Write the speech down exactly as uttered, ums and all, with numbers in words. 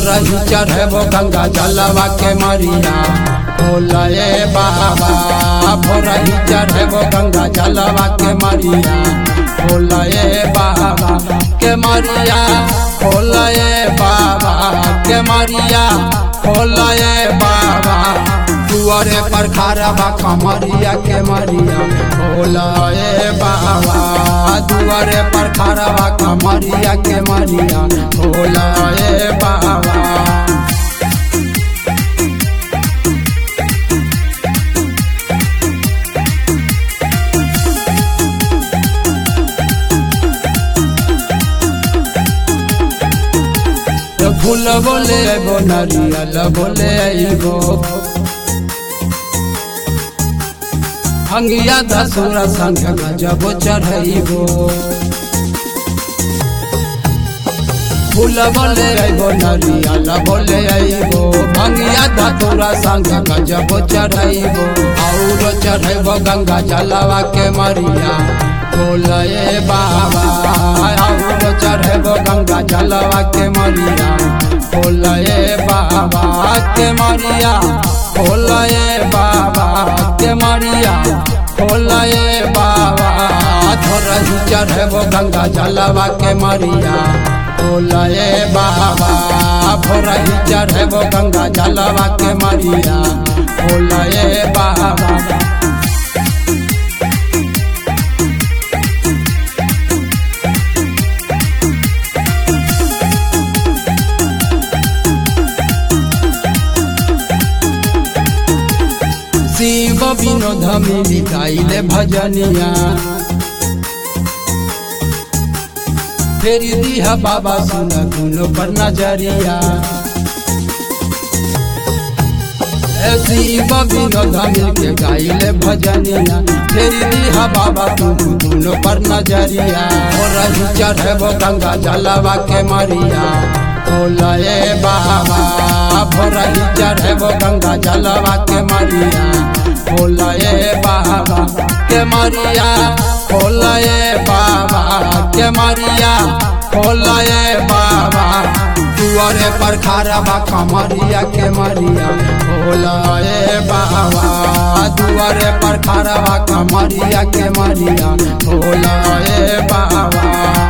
रही चढ़ेबो गंगा जलवा के मरिया भोले बाबा भोरही चढ़ेबो गंगा जलवा के मरिया भोले बाबा के मरिया भोले बाबा के मरिया भोले बाबा दुआरे पर खड़ा बा कमरिया के मरिया भोले बाबा दुआरे पर खड़ा बा कमरिया के मरिया भोले बाबा। फूल बोले बो नारियल बोले आइबो अंगिया दसुरा संग गजब चढ़ाइबो फूल बोले आइबो नारियल बोले आइबो अंगिया दसुरा संग गजब चढ़ाइबो और चढ़ाइबो गंगा जलवा के मरिया भोले बाबा और चढ़ेबो गंगा जलवा के मरिया भोले बाबा के मरिया भोले बाबा के मरिया भोले बाबा थोरही चढ़ेबो गंगा जलवा के मरिया भोले बाबा भोरही चढ़ेबो गंगा जलवा के मरिया भोले बाबा। शिव विनोद में गाइले भजनिया फेरी दिया बाबा सुन गुनो पर नजरिया शिव विनोद में गाइले भजनिया फेरी दिया बाबा गुनो पर नजरिया रही चढ़ेबो गंगा जलवा के मरिया भोले बाबा भोरही चढ़ेबो गंगा जलवा के मरिया भोले बाबा के मरिया भोले बाबा के मरिया भोले बाबा दुआरे पर खड़ा बा कमरिया के मरिया भोले बाबा दुआरे पर खड़ा बा कमरिया के मरिया भोले बाबा।